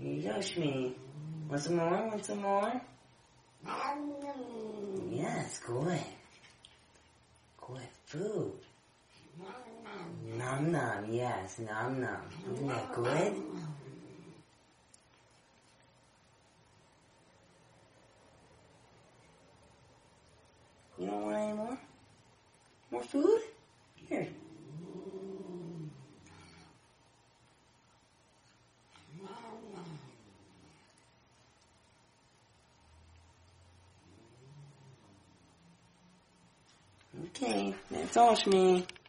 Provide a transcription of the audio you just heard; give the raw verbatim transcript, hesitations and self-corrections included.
Here you go, Shmi. Want some more? Want some more? Yes, good. Good food. Nom nom, yes, nom nom. Isn't that good? You don't want any more? More food? Here. Okay, that's all, Shmi.